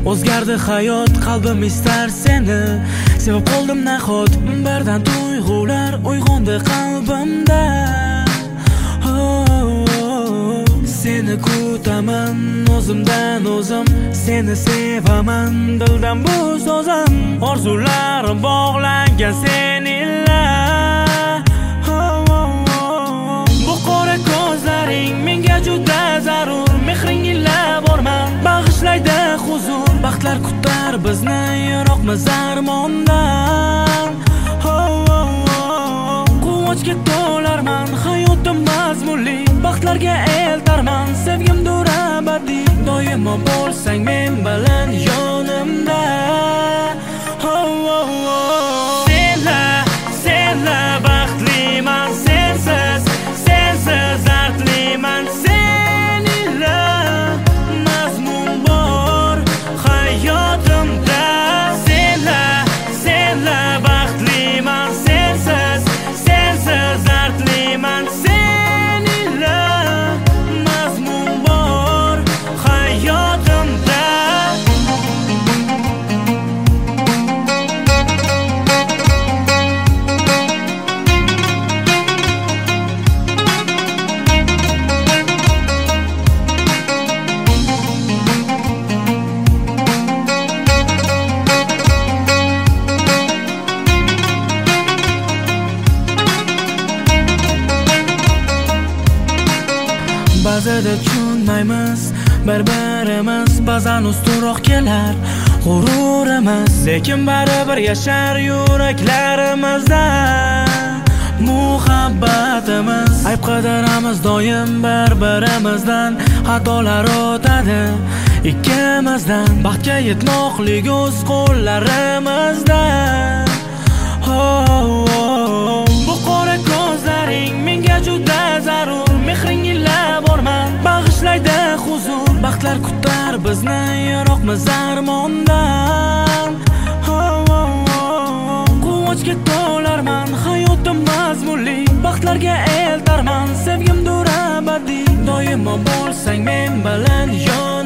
O'zgardi hayot, qalbim istar seni. Sevib qoldim nahot, birdan tuyg'ular uyg'ondi qalbimda. Seni kutaman o'zimdan o'zim, seni sevaman dildan bu so'zim. Orzularim bog'langan seninla. Bu qora ko'zlaring menga juda zarur, mehring ila borman bag'ishlaydi huzur. Baxtlar kutar bizni yiroqmiz armondan. Quvonchga to'larman, hayotim mazmunli, baxtlarga eltarman, sevgimdur abadiy. Doimo bo'lsang men bilan yonimda. Senla baxtliman, sensiz dardliman. Senila mazmun bor hayotimda. Senla baxtliman, sensiz dardliman. Senila mazmun bor hayotimda. Ba'zida tushunmaymiz bir-birimiz, ba'zan ustunroq kelar g'ururimiz, lekin baribir yashar yuraklarimizda muhabbatimiz. Ayb qidiramiz doim bir-birimizdan, xatolar o'tadi ikkimizdan, baxtga yetmoqlik o'z qo'llarimizda. Bu qora ko'zlaring menga juda zarur, mehring ila borman bag'ishlaydi huzur. Baxtlar kutar bizni yiroqmiz armondan. Quvonchga to'larman, hayotim mazmunli, baxtlarga eltarman, sevgimdur abadiy. Doimo bo'lsang men bilan